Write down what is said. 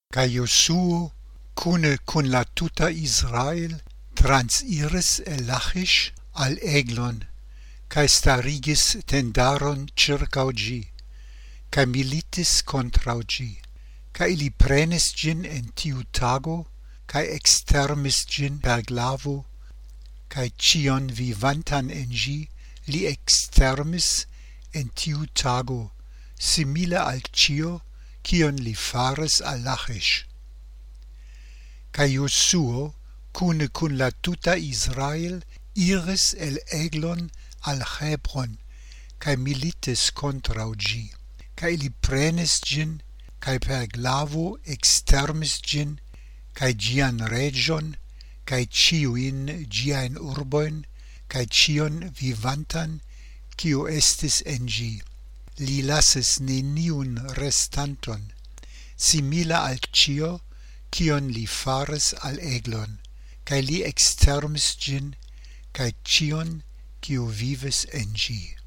Kaj Josuo kune kun la tuta Israel transiris el Lachish al Eglon, kaj starigis tendaron circau gi, kaj militis contrau gi, kaj ili prenis gin en tiu tago, kaj extermis gin per glavo, kaj cion vivantan en gi li extermis en tiu tago, simile al cio cion li faris al Lachish. Kaj Josuo kune kun la tuta Israel iris el Eglon al Hebron, kaj militis contrau gi, kaj ili prenis gin, kaj per glavo extermis gin, kaj gian region, kaj ciuin giain urboin, kaj cion vivantan, cio estis en gi. Li lasis neniun restanton, simila al cio, cion li faris al Eglon, kaj li extermis gin, kaj cion, cio vivis en gi.